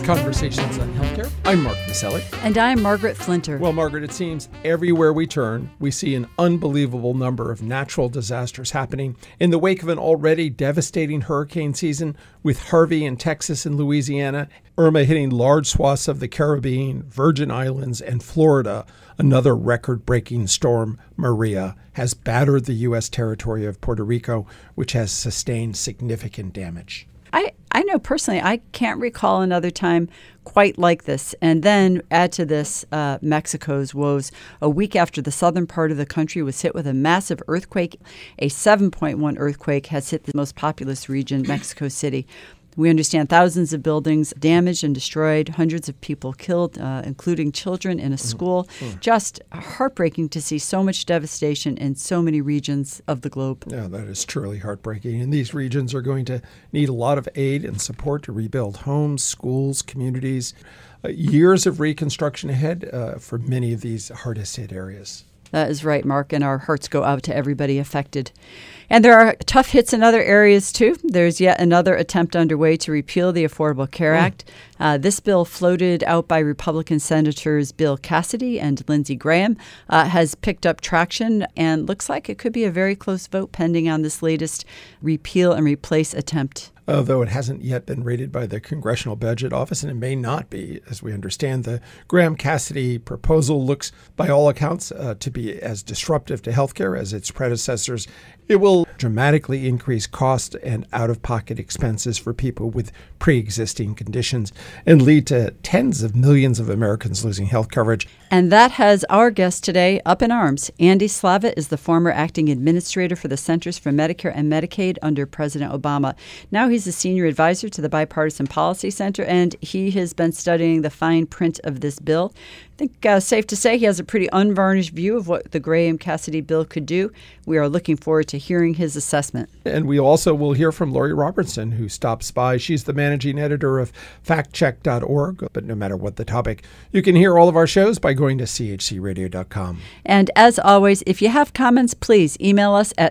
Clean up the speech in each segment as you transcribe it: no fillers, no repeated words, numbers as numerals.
Conversations on Healthcare. I'm Mark Maselli. And I'm Margaret Flinter. Well, Margaret, it seems everywhere we turn, we see an unbelievable number of natural disasters happening in the wake of an already devastating hurricane season, with Harvey in Texas and Louisiana, Irma hitting large swaths of the Caribbean, Virgin Islands, and Florida. Another record-breaking storm, Maria, has battered the U.S. territory of Puerto Rico, which has sustained significant damage. I know personally, I can't recall another time quite like this. And then add to this Mexico's woes. A week after the southern part of the country was hit with a massive earthquake, a 7.1 earthquake has hit the most populous region, Mexico City. We understand thousands of buildings damaged and destroyed, hundreds of people killed, including children in a school. Just heartbreaking to see so much devastation in so many regions of the globe. Yeah, that is truly heartbreaking. And these regions are going to need a lot of aid and support to rebuild homes, schools, communities. Years of reconstruction ahead for many of these hardest hit areas. That is right, Mark, and our hearts go out to everybody affected. And there are tough hits in other areas, too. There's yet another attempt underway to repeal the Affordable Care Act. This bill, floated out by Republican Senators Bill Cassidy and Lindsey Graham, has picked up traction and looks like it could be a very close vote pending on this latest repeal and replace attempt. Though it hasn't yet been rated by the Congressional Budget Office, and it may not be, as we understand. The Graham-Cassidy proposal looks, by all accounts, to be as disruptive to healthcare as its predecessors. It will dramatically increase cost and out-of-pocket expenses for people with pre-existing conditions and lead to tens of millions of Americans losing health coverage. And that has our guest today up in arms. Andy Slavitt is the former acting administrator for the Centers for Medicare and Medicaid under President Obama. Now he's a senior advisor to the Bipartisan Policy Center, and he has been studying the fine print of this bill. I think safe to say he has a pretty unvarnished view of what the Graham-Cassidy bill could do. We are looking forward to hearing his assessment. And we also will hear from Lori Robertson, who stops by. She's the managing editor of factcheck.org. But no matter what the topic, you can hear all of our shows by going to chcradio.com. And as always, if you have comments, please email us at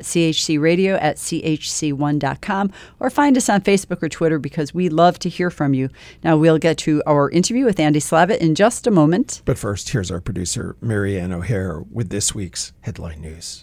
chcradio@chc1.com or find us on Facebook or Twitter, because we love to hear from you. Now, we'll get to our interview with Andy Slavitt in just a moment. But first, here's our producer, Mary Ann O'Hare, with this week's headline news.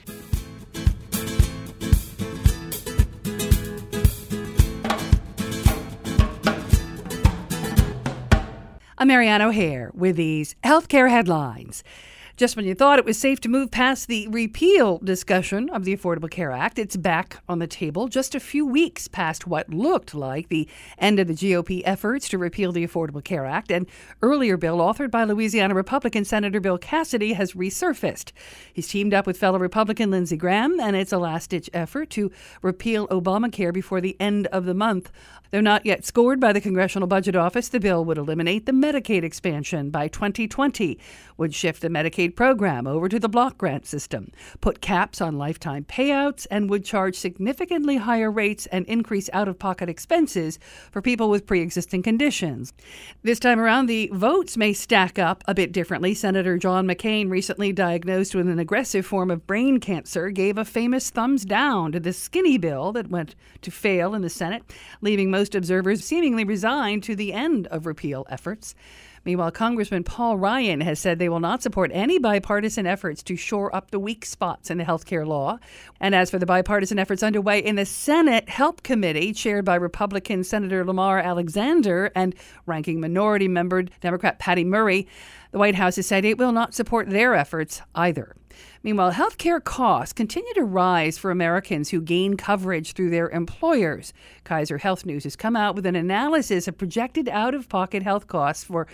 I'm Mary Ann O'Hare with these healthcare headlines. Just when you thought it was safe to move past the repeal discussion of the Affordable Care Act, it's back on the table just a few weeks past what looked like the end of the GOP efforts to repeal the Affordable Care Act. An earlier bill authored by Louisiana Republican Senator Bill Cassidy has resurfaced. He's teamed up with fellow Republican Lindsey Graham, and it's a last-ditch effort to repeal Obamacare before the end of the month. Though not yet scored by the Congressional Budget Office, the bill would eliminate the Medicaid expansion by 2020, would shift the Medicaid program over to the block grant system, put caps on lifetime payouts, and would charge significantly higher rates and increase out-of-pocket expenses for people with pre-existing conditions. This time around, the votes may stack up a bit differently. Senator John McCain, recently diagnosed with an aggressive form of brain cancer, gave a famous thumbs down to the skinny bill that went to fail in the Senate, leaving most observers seemingly resigned to the end of repeal efforts. Meanwhile, Congressman Paul Ryan has said they will not support any bipartisan efforts to shore up the weak spots in the health care law. And as for the bipartisan efforts underway in the Senate Help Committee, chaired by Republican Senator Lamar Alexander and ranking minority member Democrat Patty Murray, the White House has said it will not support their efforts either. Meanwhile, health care costs continue to rise for Americans who gain coverage through their employers. Kaiser Health News has come out with an analysis of projected out-of-pocket health costs for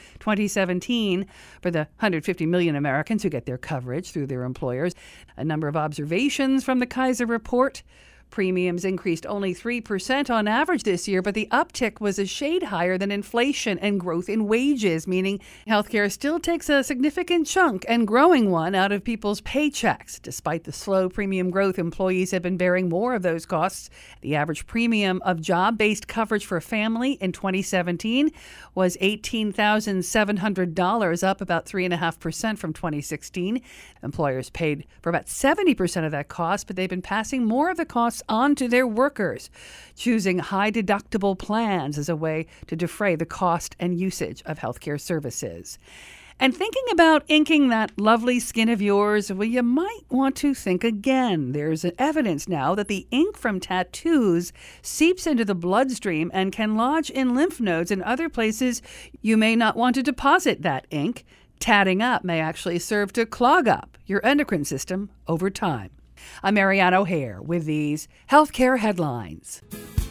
2017 for the 150 million Americans who get their coverage through their employers. A number of observations from the Kaiser report. Premiums increased only 3% on average this year, but the uptick was a shade higher than inflation and growth in wages, meaning healthcare still takes a significant chunk and growing one out of people's paychecks. Despite the slow premium growth, employees have been bearing more of those costs. The average premium of job-based coverage for a family in 2017 was $18,700, up about 3.5% from 2016. Employers paid for about 70% of that cost, but they've been passing more of the costs costs onto their workers, choosing high-deductible plans as a way to defray the cost and usage of healthcare services. And thinking about inking that lovely skin of yours, well, you might want to think again. There's evidence now that the ink from tattoos seeps into the bloodstream and can lodge in lymph nodes and other places you may not want to deposit that ink. Tatting up may actually serve to clog up your endocrine system over time. I'm Marianne O'Hare with these healthcare headlines.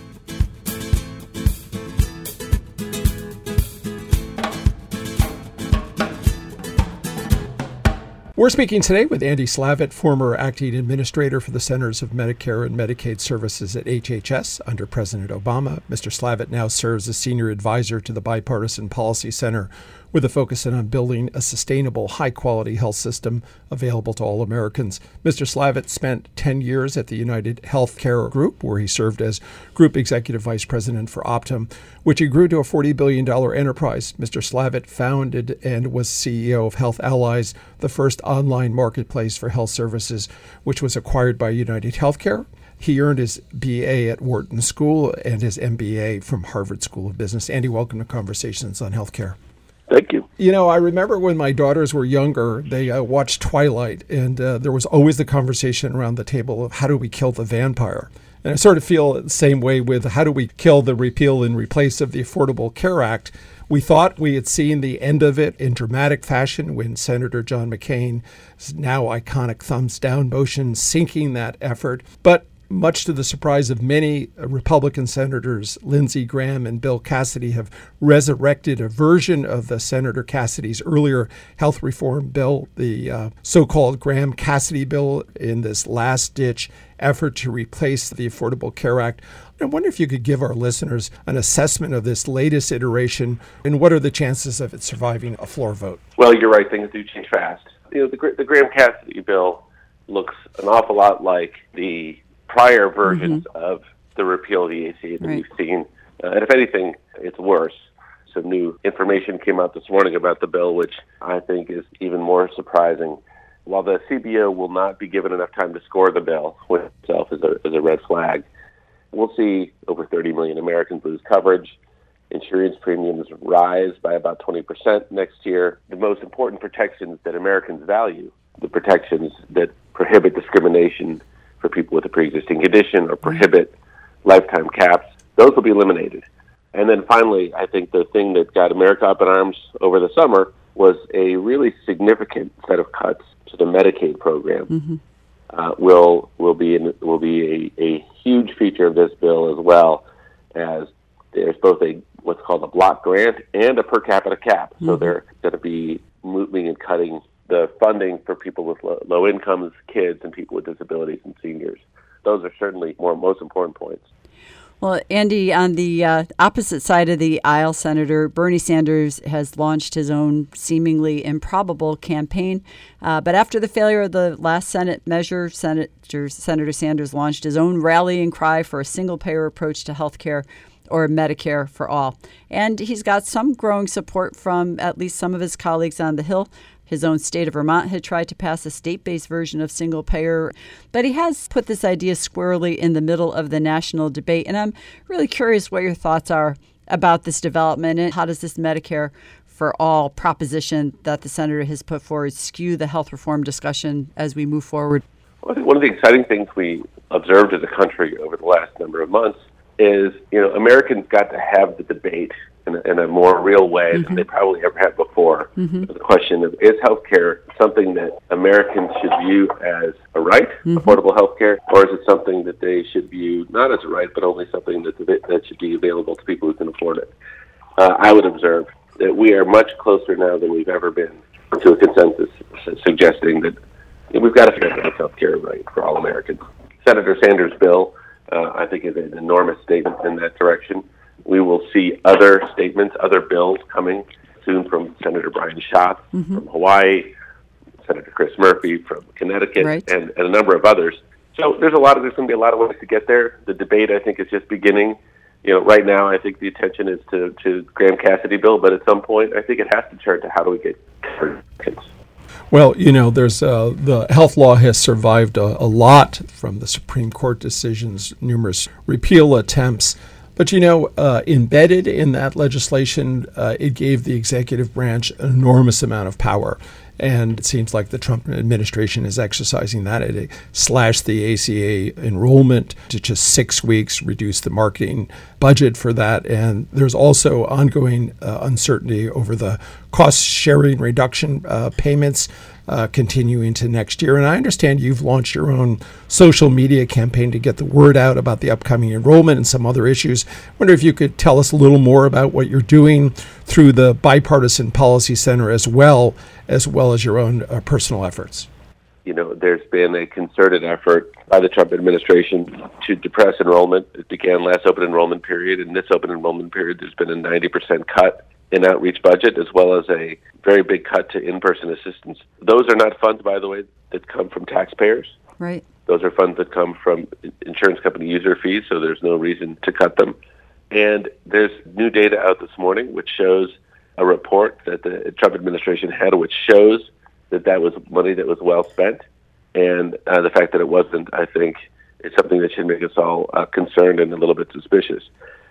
We're speaking today with Andy Slavitt, former acting administrator for the Centers of Medicare and Medicaid Services at HHS under President Obama. Mr. Slavitt now serves as senior advisor to the Bipartisan Policy Center with a focus on building a sustainable, high-quality health system available to all Americans. Mr. Slavitt spent 10 years at the United Healthcare Group, where he served as Group Executive Vice President for Optum, which he grew to a $40 billion enterprise. Mr. Slavitt founded and was CEO of Health Allies, the first online marketplace for health services, which was acquired by United Healthcare. He earned his BA at Wharton School and his MBA from Harvard School of Business. Andy, welcome to Conversations on Healthcare. Thank you. You know, I remember when my daughters were younger, they watched Twilight, and there was always the conversation around the table of how do we kill the vampire? And I sort of feel the same way with how do we kill the repeal and replace of the Affordable Care Act. We thought we had seen the end of it in dramatic fashion when Senator John McCain's now iconic thumbs down motion sinking that effort. But much to the surprise of many Republican senators, Lindsey Graham and Bill Cassidy have resurrected a version of the Senator Cassidy's earlier health reform bill, the so-called Graham-Cassidy bill, in this last-ditch effort to replace the Affordable Care Act. I wonder if you could give our listeners an assessment of this latest iteration and what are the chances of it surviving a floor vote? Well, you're right. Things do change fast. You know, the Graham-Cassidy bill looks an awful lot like the prior versions of the repeal of the ACA that we've seen. And if anything, it's worse. Some new information came out this morning about the bill, which I think is even more surprising. While the CBO will not be given enough time to score the bill, which itself is a red flag, we'll see over 30 million Americans lose coverage. Insurance premiums rise by about 20% next year. The most important protections that Americans value, the protections that prohibit discrimination for people with a pre-existing condition or prohibit lifetime caps, those will be eliminated. And then finally, I think the thing that got America up in arms over the summer was a really significant set of cuts to the Medicaid program. Will be a huge feature of this bill, as well as there's both what's called a block grant and a per capita cap. So they're going to be moving and cutting the funding for people with low incomes, kids, and people with disabilities and seniors. Those are certainly most important points. Well, Andy, on the opposite side of the aisle, Senator Bernie Sanders has launched his own seemingly improbable campaign. But after the failure of the last Senate measure, Senator Sanders launched his own rallying cry for a single-payer approach to health care, or Medicare for all. And he's got some growing support from at least some of his colleagues on the Hill. His own state of Vermont had tried to pass a state-based version of single payer, but he has put this idea squarely in the middle of the national debate. And I'm really curious what your thoughts are about this development and how does this Medicare for all proposition that the senator has put forward skew the health reform discussion as we move forward? Well, I think one of the exciting things we observed as a country over the last number of months is, Americans got to have the debate in a more real way than they probably ever had before. The question of, is healthcare something that Americans should view as a right, affordable healthcare, or is it something that they should view not as a right, but only something that should be available to people who can afford it? I would observe that we are much closer now than we've ever been to a consensus suggesting that we've got to figure out healthcare right for all Americans. Senator Sanders' bill, I think, is an enormous statement in that direction. We will see other statements, other bills coming soon from Senator Brian Schatz from Hawaii, Senator Chris Murphy from Connecticut, and a number of others. So there's going to be a lot of ways to get there. The debate, I think, is just beginning. Right now, I think the attention is to Graham-Cassidy bill, but at some point, I think it has to turn to how do we get coverage. Well, there's the health law has survived a lot from the Supreme Court decisions, numerous repeal attempts. But, embedded in that legislation, it gave the executive branch an enormous amount of power. And it seems like the Trump administration is exercising that. It slashed the ACA enrollment to just 6 weeks, reduced the marketing budget for that. And there's also ongoing uncertainty over the cost-sharing reduction payments continuing to next year. And I understand you've launched your own social media campaign to get the word out about the upcoming enrollment and some other issues. I wonder if you could tell us a little more about what you're doing through the Bipartisan Policy Center as well as your own personal efforts. There's been a concerted effort by the Trump administration to depress enrollment. It began last open enrollment period. In this open enrollment period, there's been a 90% cut in outreach budget, as well as a very big cut to in-person assistance. Those are not funds, by the way, that come from taxpayers. Right. Those are funds that come from insurance company user fees, so there's no reason to cut them. And there's new data out this morning which shows a report that the Trump administration had, which shows that was money that was well spent. And the fact that it wasn't, I think, is something that should make us all concerned and a little bit suspicious.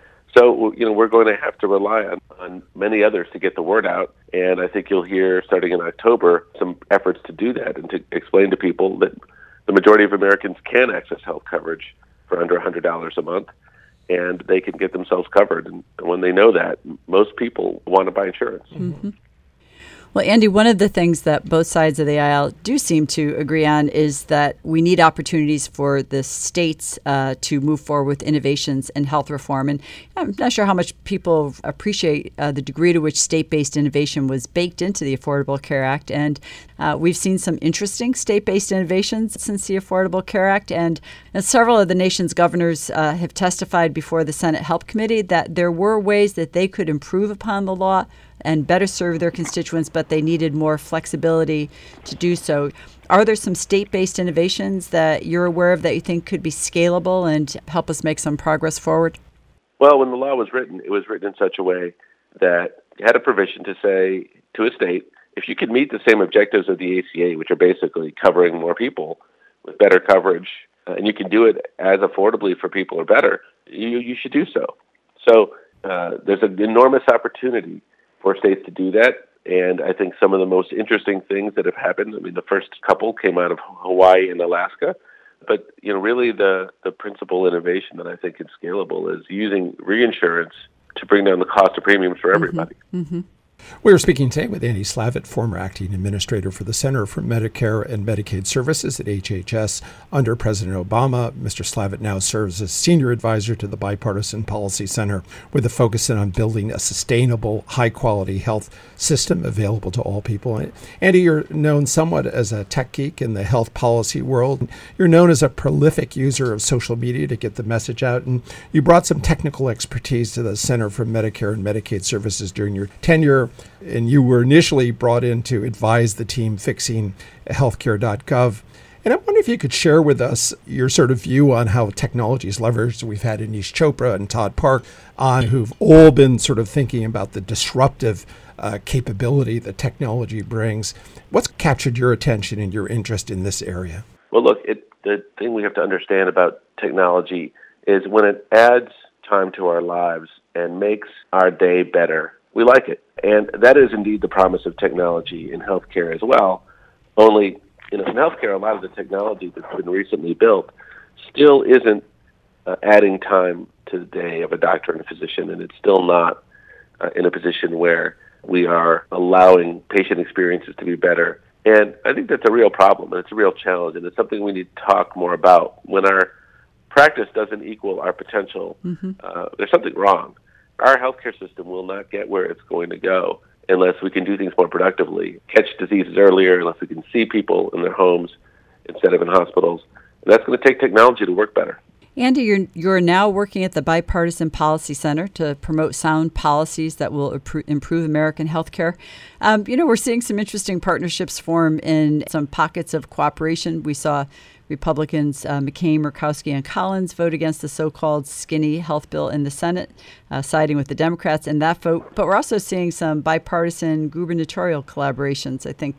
So, we're going to have to rely on many others to get the word out. And I think you'll hear, starting in October, some efforts to do that and to explain to people that the majority of Americans can access health coverage for under $100 a month, and they can get themselves covered. And when they know that, most people want to buy insurance. Mm-hmm. Well, Andy, one of the things that both sides of the aisle do seem to agree on is that we need opportunities for the states to move forward with innovations in health reform. And I'm not sure how much people appreciate the degree to which state-based innovation was baked into the Affordable Care Act. And we've seen some interesting state-based innovations since the Affordable Care Act. And several of the nation's governors have testified before the Senate Help Committee that there were ways that they could improve upon the law and better serve their constituents, but they needed more flexibility to do so. Are there some state-based innovations that you're aware of that you think could be scalable and help us make some progress forward? Well, when the law was written, it was written in such a way that it had a provision to say to a state, if you could meet the same objectives of the ACA, which are basically covering more people with better coverage, and you can do it as affordably for people or better, you should do so. So there's an enormous opportunity for states to do that. And I think some of the most interesting things that have happened, the first couple came out of Hawaii and Alaska. But, really the principal innovation that I think is scalable is using reinsurance to bring down the cost of premiums for everybody. Mm-hmm. Mm-hmm. We are speaking today with Andy Slavitt, former acting administrator for the Center for Medicare and Medicaid Services at HHS under President Obama. Mr. Slavitt now serves as senior advisor to the Bipartisan Policy Center with a focus on building a sustainable, high-quality health system available to all people. Andy, you're known somewhat as a tech geek in the health policy world. You're known as a prolific user of social media to get the message out, and you brought some technical expertise to the Center for Medicare and Medicaid Services during your tenure. And you were initially brought in to advise the team fixing healthcare.gov. And I wonder if you could share with us your sort of view on how technology is leveraged. We've had Anish Chopra and Todd Park on who've all been sort of thinking about the disruptive capability that technology brings. What's captured your attention and your interest in this area? Well, look, the thing we have to understand about technology is when it adds time to our lives and makes our day better, we like it. And that is indeed the promise of technology in healthcare as well. Only, in healthcare, a lot of the technology that's been recently built still isn't adding time to the day of a doctor and a physician, and it's still not in a position where we are allowing patient experiences to be better. And I think that's a real problem, and it's a real challenge, and it's something we need to talk more about. When our practice doesn't equal our potential, there's something wrong. Our healthcare system will not get where it's going to go unless we can do things more productively, catch diseases earlier, unless we can see people in their homes instead of in hospitals. And that's going to take technology to work better. Andy, you're now working at the Bipartisan Policy Center to promote sound policies that will improve American healthcare. We're seeing some interesting partnerships form in some pockets of cooperation. We saw Republicans McCain, Murkowski, and Collins vote against the so-called skinny health bill in the Senate, siding with the Democrats in that vote. But we're also seeing some bipartisan gubernatorial collaborations. I think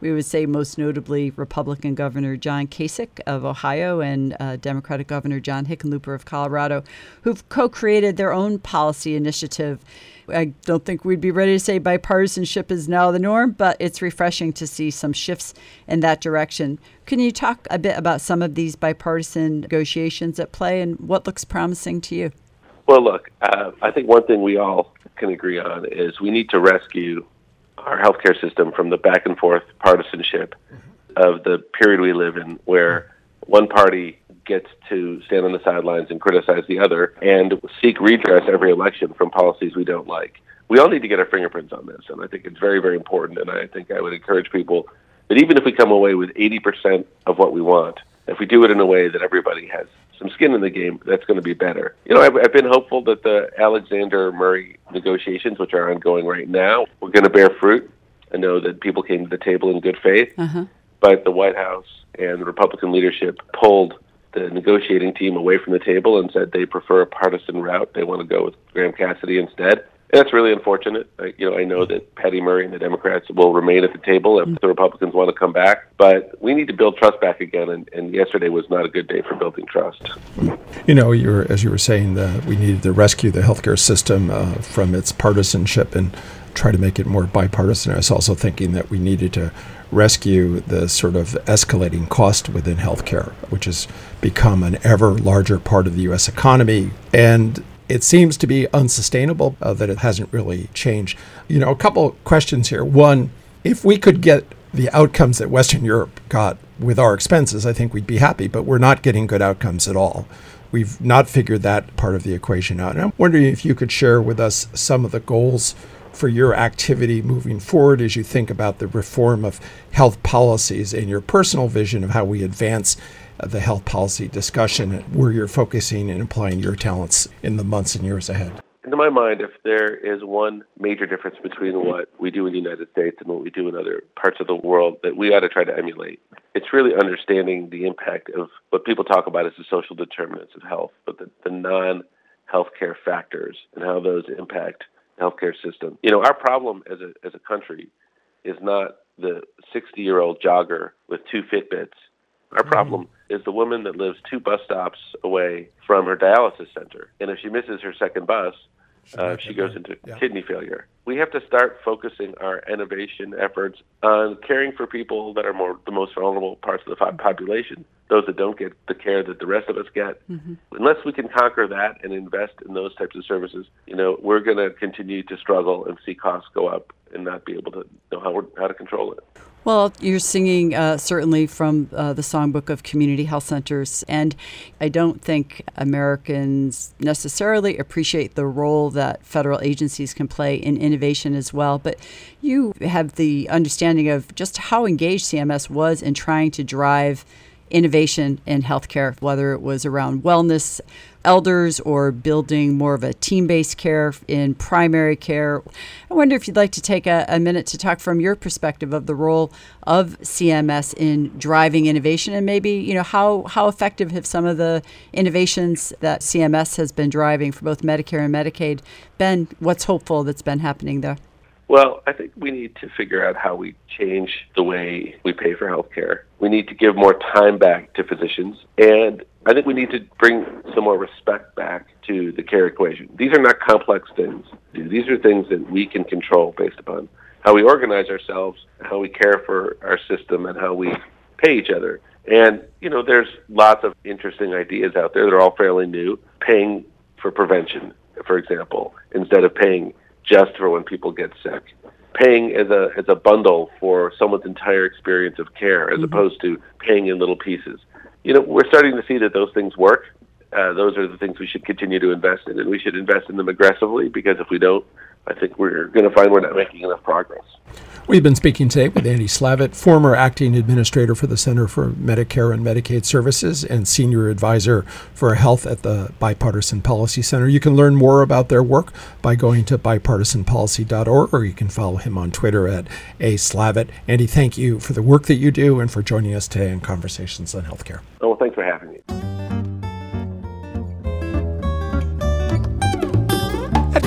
We would say most notably Republican Governor John Kasich of Ohio and Democratic Governor John Hickenlooper of Colorado, who've co-created their own policy initiative. I don't think we'd be ready to say bipartisanship is now the norm, but it's refreshing to see some shifts in that direction. Can you talk a bit about some of these bipartisan negotiations at play and what looks promising to you? Well, look, I think one thing we all can agree on is we need to rescue our healthcare system from the back and forth partisanship of the period we live in, where one party gets to stand on the sidelines and criticize the other and seek redress every election from policies we don't like. We all need to get our fingerprints on this, and I think it's very, very important, and I think I would encourage people that even if we come away with 80% of what we want, if we do it in a way that everybody has some skin in the game, that's going to be better. You know, I've been hopeful that the Alexander-Murray negotiations, which are ongoing right now, were going to bear fruit. I know that people came to the table in good faith, but the White House and the Republican leadership pulled the negotiating team away from the table and said they prefer a partisan route. They want to go with Graham Cassidy instead. And that's really unfortunate. I know that Patty Murray and the Democrats will remain at the table if the Republicans want to come back. But we need to build trust back again, and yesterday was not a good day for building trust. You know, as you were saying, we needed to rescue the healthcare system from its partisanship and try to make it more bipartisan. I was also thinking that we needed to rescue the sort of escalating cost within healthcare, which has become an ever larger part of the U.S. economy. And it seems to be unsustainable that it hasn't really changed. You know, a couple of questions here. One, if we could get the outcomes that Western Europe got with our expenses, I think we'd be happy, but we're not getting good outcomes at all. We've not figured that part of the equation out. And I'm wondering if you could share with us some of the goals for your activity moving forward as you think about the reform of health policies and your personal vision of how we advance the health policy discussion, where you're focusing and applying your talents in the months and years ahead. To my mind, if there is one major difference between what we do in the United States and what we do in other parts of the world that we ought to try to emulate, it's really understanding the impact of what people talk about as the social determinants of health, but the non-healthcare factors and how those impact the healthcare system. You know, our problem as a country is not the 60-year-old jogger with 2 Fitbits. Our problem is the woman that lives 2 bus stops away from her dialysis center. And if she misses her second bus, she goes into kidney failure. We have to start focusing our innovation efforts on caring for people that are the most vulnerable parts of the population, those that don't get the care that the rest of us get. Unless we can conquer that and invest in those types of services, you know, we're going to continue to struggle and see costs go up and not be able to know how to control it. Well, you're singing certainly from the songbook of community health centers, and I don't think Americans necessarily appreciate the role that federal agencies can play in innovation as well. But you have the understanding of just how engaged CMS was in trying to drive innovation in healthcare, whether it was around wellness, elders, or building more of a team-based care in primary care. I wonder if you'd like to take a minute to talk from your perspective of the role of CMS in driving innovation, and maybe, you know, how effective have some of the innovations that CMS has been driving for both Medicare and Medicaid been? What's hopeful that's been happening there? Well, I think we need to figure out how we change the way we pay for health care. We need to give more time back to physicians, and I think we need to bring some more respect back to the care equation. These are not complex things. These are things that we can control based upon how we organize ourselves, how we care for our system, and how we pay each other. And, you know, there's lots of interesting ideas out there. They're all fairly new. Paying for prevention, for example, instead of paying just for when people get sick. Paying as a bundle for someone's entire experience of care, as opposed to paying in little pieces. You know, we're starting to see that those things work. Those are the things we should continue to invest in, and we should invest in them aggressively, because if we don't, I think we're going to find we're not making enough progress. We've been speaking today with Andy Slavitt, former acting administrator for the Center for Medicare and Medicaid Services and senior advisor for health at the Bipartisan Policy Center. You can learn more about their work by going to bipartisanpolicy.org, or you can follow him on Twitter at @Slavitt. Andy, thank you for the work that you do and for joining us today in Conversations on Healthcare. Oh, well, thanks for having me. At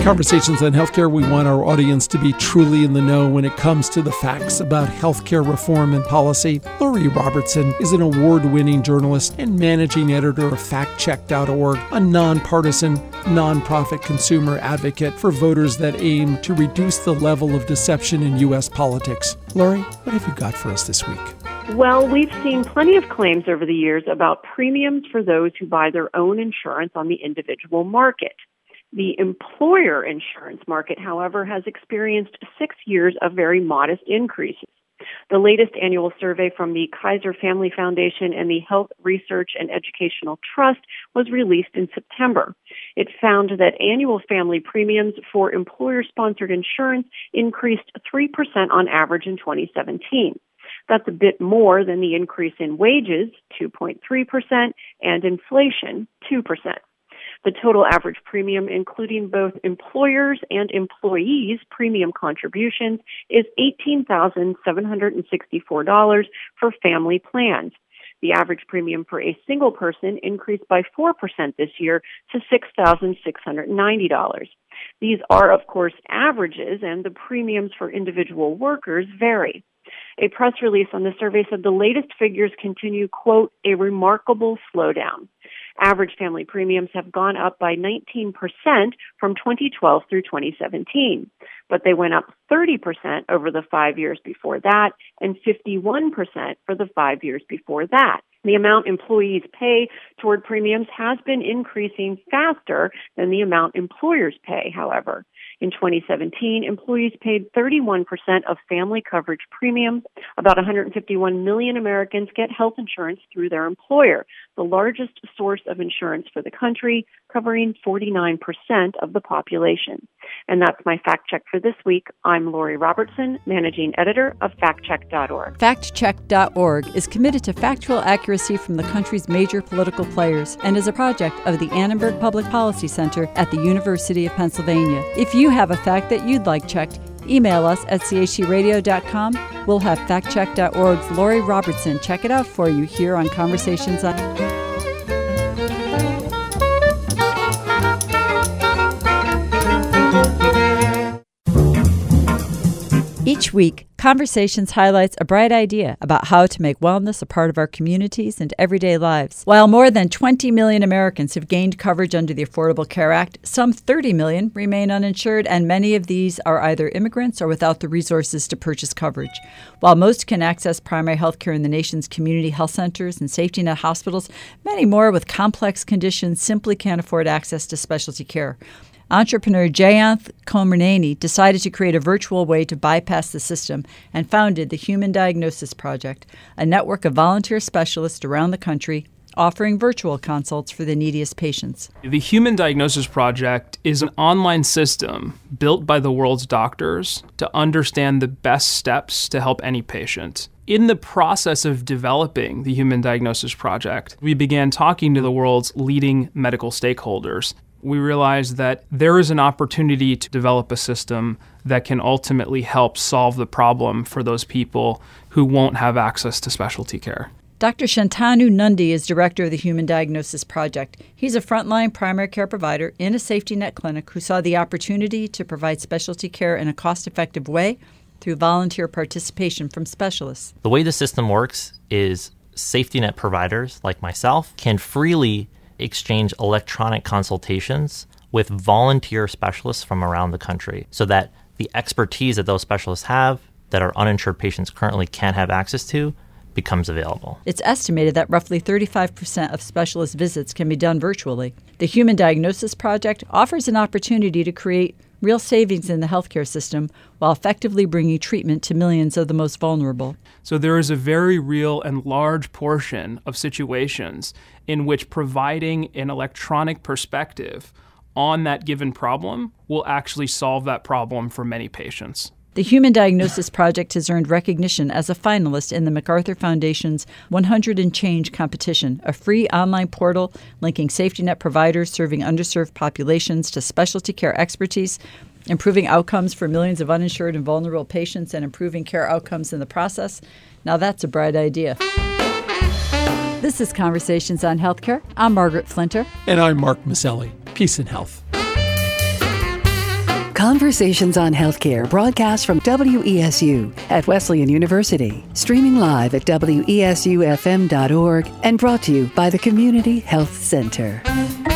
Conversations on Healthcare, we want our audience to be truly in the know when it comes to the facts about healthcare reform and policy. Lori Robertson is an award-winning journalist and managing editor of FactCheck.org, a nonpartisan, nonprofit consumer advocate for voters that aim to reduce the level of deception in U.S. politics. Lori, what have you got for us this week? Well, we've seen plenty of claims over the years about premiums for those who buy their own insurance on the individual market. The employer insurance market, however, has experienced 6 years of very modest increases. The latest annual survey from the Kaiser Family Foundation and the Health Research and Educational Trust was released in September. It found that annual family premiums for employer-sponsored insurance increased 3% on average in 2017. That's a bit more than the increase in wages, 2.3%, and inflation, 2%. The total average premium, including both employers and employees' premium contributions, is $18,764 for family plans. The average premium for a single person increased by 4% this year to $6,690. These are, of course, averages, and the premiums for individual workers vary. A press release on the survey said the latest figures continue, quote, a remarkable slowdown. Average family premiums have gone up by 19% from 2012 through 2017, but they went up 30% over the 5 years before that and 51% for the 5 years before that. The amount employees pay toward premiums has been increasing faster than the amount employers pay, however. In 2017, employees paid 31% of family coverage premiums. About 151 million Americans get health insurance through their employer, the largest source of insurance for the country, covering 49% of the population. And that's my fact check for this week. I'm Lori Robertson, managing editor of FactCheck.org. FactCheck.org is committed to factual accuracy from the country's major political players and is a project of the Annenberg Public Policy Center at the University of Pennsylvania. If you have a fact that you'd like checked, email us at chradio.com. We'll have FactCheck.org's Lori Robertson check it out for you here on Conversations on... Each week, Conversations highlights a bright idea about how to make wellness a part of our communities and everyday lives. While more than 20 million Americans have gained coverage under the Affordable Care Act, some 30 million remain uninsured, and many of these are either immigrants or without the resources to purchase coverage. While most can access primary health care in the nation's community health centers and safety net hospitals, many more with complex conditions simply can't afford access to specialty care. Entrepreneur Jayanth Komraneni decided to create a virtual way to bypass the system and founded the Human Diagnosis Project, a network of volunteer specialists around the country offering virtual consults for the neediest patients. The Human Diagnosis Project is an online system built by the world's doctors to understand the best steps to help any patient. In the process of developing the Human Diagnosis Project, we began talking to the world's leading medical stakeholders. We realized that there is an opportunity to develop a system that can ultimately help solve the problem for those people who won't have access to specialty care. Dr. Shantanu Nundy is director of the Human Diagnosis Project. He's a frontline primary care provider in a safety net clinic who saw the opportunity to provide specialty care in a cost-effective way through volunteer participation from specialists. The way the system works is safety net providers like myself can freely exchange electronic consultations with volunteer specialists from around the country so that the expertise that those specialists have that our uninsured patients currently can't have access to becomes available. It's estimated that roughly 35% of specialist visits can be done virtually. The Human Diagnosis Project offers an opportunity to create real savings in the healthcare system while effectively bringing treatment to millions of the most vulnerable. So there is a very real and large portion of situations in which providing an electronic perspective on that given problem will actually solve that problem for many patients. The Human Diagnosis Project has earned recognition as a finalist in the MacArthur Foundation's 100 and Change competition, a free online portal linking safety net providers serving underserved populations to specialty care expertise, improving outcomes for millions of uninsured and vulnerable patients, and improving care outcomes in the process. Now that's a bright idea. This is Conversations on Healthcare. I'm Margaret Flinter. And I'm Mark Maselli. Peace and health. Conversations on Healthcare broadcast from WESU at Wesleyan University, streaming live at WESUFM.org and brought to you by the Community Health Center.